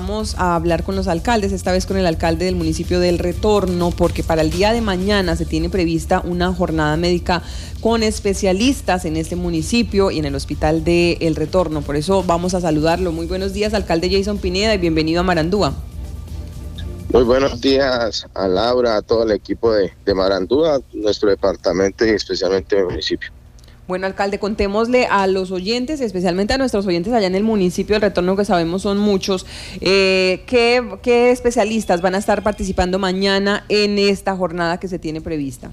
vamos a hablar con los alcaldes, esta vez con el alcalde del municipio del Retorno, porque para el día de mañana se tiene prevista una jornada médica con especialistas en este municipio y en el hospital de El Retorno. Por eso vamos a saludarlo. Muy buenos días, alcalde Jason Pineda, y bienvenido a Marandúa. Muy buenos días a Laura, a todo el equipo de Marandúa, nuestro departamento y especialmente el municipio. Bueno, alcalde, contémosle a los oyentes, especialmente a nuestros oyentes allá en el municipio del Retorno, que sabemos son muchos, ¿qué especialistas van a estar participando mañana en esta jornada que se tiene prevista?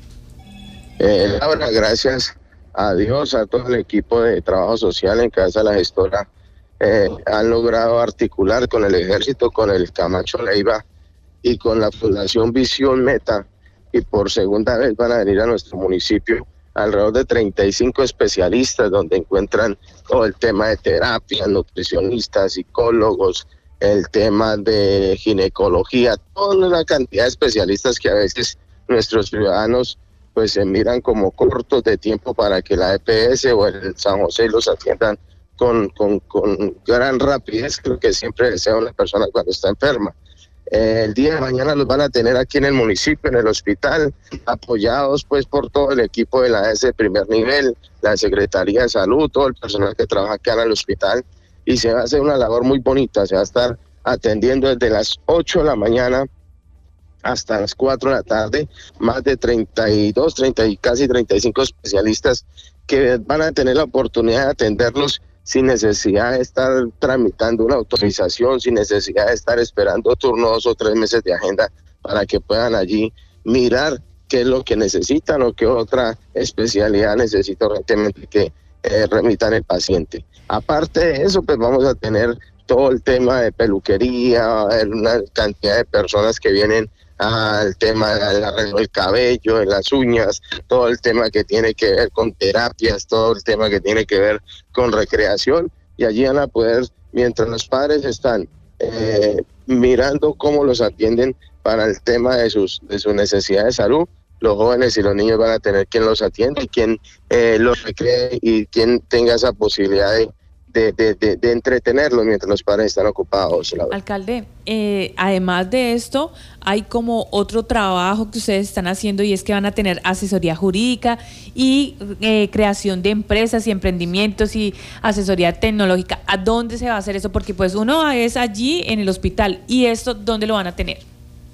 Laura, gracias a Dios, a todo el equipo de trabajo social en cabeza de la gestora, han logrado articular con el ejército, con el Camacho Leiva y con la Fundación Visión Meta, y por segunda vez van a venir a nuestro municipio alrededor de 35 especialistas, donde encuentran todo el tema de terapia, nutricionistas, psicólogos, el tema de ginecología, toda una cantidad de especialistas que a veces nuestros ciudadanos pues se miran como cortos de tiempo para que la EPS o el San José los atiendan con gran rapidez, creo que siempre desea una persona cuando está enferma. El día de mañana los van a tener aquí en el municipio, en el hospital, apoyados pues por todo el equipo de la AS de primer nivel, la Secretaría de Salud, todo el personal que trabaja acá en el hospital, y se va a hacer una labor muy bonita. Se va a estar atendiendo desde las 8 de la mañana hasta las 4 de la tarde, más de 32, casi 35 especialistas que van a tener la oportunidad de atenderlos sin necesidad de estar tramitando una autorización, sin necesidad de estar esperando turnos 2 o 3 meses de agenda para que puedan allí mirar qué es lo que necesitan o qué otra especialidad necesita urgentemente que remitan el paciente. Aparte de eso, pues vamos a tener todo el tema de peluquería, una cantidad de personas que vienen al tema del arreglo del cabello, de las uñas, todo el tema que tiene que ver con terapias, todo el tema que tiene que ver con recreación, y allí van a poder, mientras los padres están mirando cómo los atienden para el tema de sus necesidades de salud, los jóvenes y los niños van a tener quien los atiende y quien los recree y quien tenga esa posibilidad de entretenerlos mientras los padres están ocupados. Alcalde, además de esto, hay como otro trabajo que ustedes están haciendo, y es que van a tener asesoría jurídica y creación de empresas y emprendimientos y asesoría tecnológica. ¿A dónde se va a hacer eso? Porque pues uno es allí en el hospital, ¿y esto dónde lo van a tener?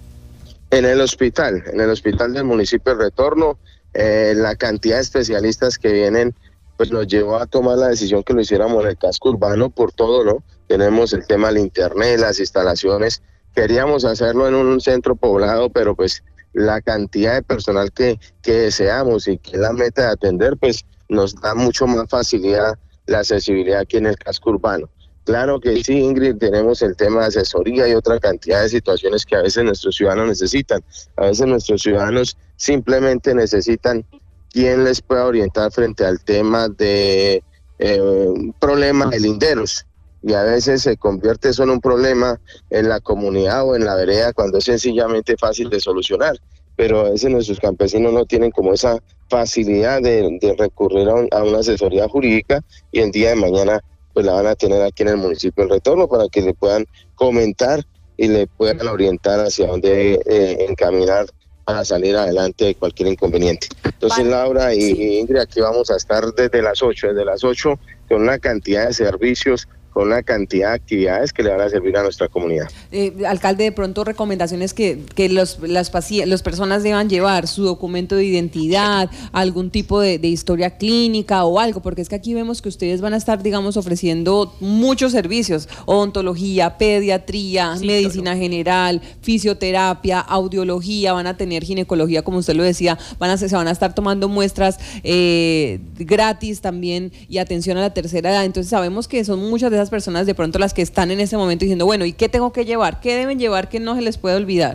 En el hospital del municipio de Retorno. La cantidad de especialistas que vienen pues nos llevó a tomar la decisión que lo hiciéramos en el casco urbano por todo, ¿no? Tenemos el tema del internet, las instalaciones, queríamos hacerlo en un centro poblado, pero pues la cantidad de personal que deseamos y que es la meta de atender, pues nos da mucho más facilidad la accesibilidad aquí en el casco urbano. Claro que sí, Ingrid, tenemos el tema de asesoría y otra cantidad de situaciones que a veces nuestros ciudadanos necesitan. A veces nuestros ciudadanos simplemente necesitan quien les pueda orientar frente al tema de un problema de linderos, y a veces se convierte eso en un problema en la comunidad o en la vereda cuando es sencillamente fácil de solucionar, pero a veces nuestros campesinos no tienen como esa facilidad de recurrir a una asesoría jurídica, y el día de mañana pues la van a tener aquí en el municipio del Retorno para que le puedan comentar y le puedan orientar hacia dónde encaminar para salir adelante de cualquier inconveniente. Entonces, Laura y Ingrid, aquí vamos a estar desde las 8 con una cantidad de servicios, con una cantidad de actividades que le van a servir a nuestra comunidad. Alcalde, de pronto recomendaciones que las personas deban llevar, su documento de identidad, algún tipo de historia clínica o algo, porque es que aquí vemos que ustedes van a estar, digamos, ofreciendo muchos servicios: odontología, pediatría, medicina general, fisioterapia, audiología, van a tener ginecología, como usted lo decía, se van a estar tomando muestras gratis también, y atención a la tercera edad. Entonces sabemos que son muchas de esas personas de pronto las que están en ese momento diciendo, bueno, ¿y qué tengo que llevar? ¿Qué deben llevar que no se les puede olvidar?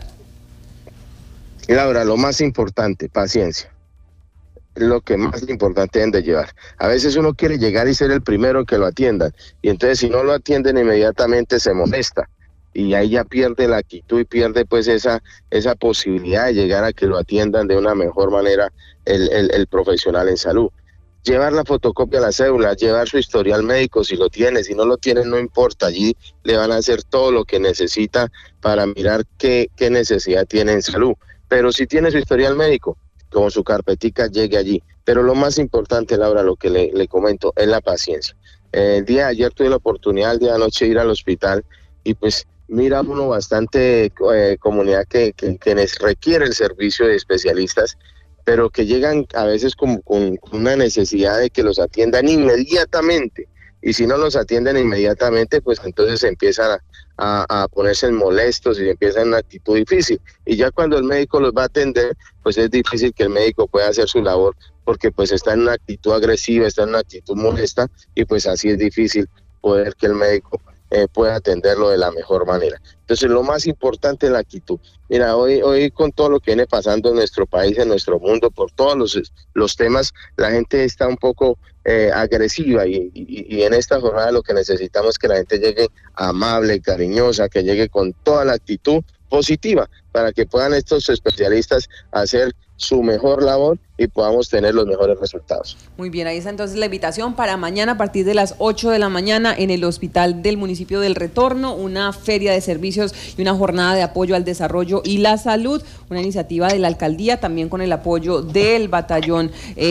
Laura, lo más importante, paciencia. Lo que más importante deben de llevar. A veces uno quiere llegar y ser el primero que lo atiendan, y entonces si no lo atienden inmediatamente se molesta, y ahí ya pierde la actitud y pierde pues esa posibilidad de llegar a que lo atiendan de una mejor manera el profesional en salud. llevar la fotocopia de la cédula, llevar su historial médico si lo tiene, si no lo tiene no importa, allí le van a hacer todo lo que necesita para mirar qué necesidad tiene en salud, pero si tiene su historial médico, con su carpetica llegue allí, pero lo más importante, Laura, lo que le comento, es la paciencia. El día de ayer tuve la oportunidad, el día de anoche, de ir al hospital y pues mira uno bastante comunidad que requiere el servicio de especialistas, pero que llegan a veces con una necesidad de que los atiendan inmediatamente, y si no los atienden inmediatamente, pues entonces empiezan a ponerse molestos y empiezan en una actitud difícil, y ya cuando el médico los va a atender, pues es difícil que el médico pueda hacer su labor, porque pues está en una actitud agresiva, está en una actitud molesta, y pues así es difícil poder que el médico pueda atenderlo de la mejor manera. Entonces lo más importante es la actitud. Mira, hoy con todo lo que viene pasando en nuestro país, en nuestro mundo, por todos los temas, la gente está un poco agresiva y en esta jornada lo que necesitamos es que la gente llegue amable, cariñosa, que llegue con toda la actitud positiva para que puedan estos especialistas hacer su mejor labor y podamos tener los mejores resultados. Muy bien, ahí está entonces la invitación para mañana a partir de las 8 de la mañana en el Hospital del Municipio del Retorno, una feria de servicios y una jornada de apoyo al desarrollo y la salud, una iniciativa de la alcaldía también con el apoyo del batallón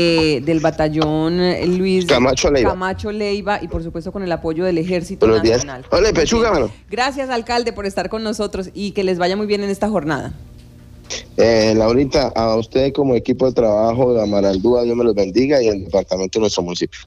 Luis Camacho Leiva y por supuesto con el apoyo del Ejército Nacional. Hola, Pechuga, mano. Gracias, alcalde, por estar con nosotros y que les vaya muy bien en esta jornada. Laurita, a usted como equipo de trabajo de Amarandúa, Dios me los bendiga, y el departamento de nuestro municipio.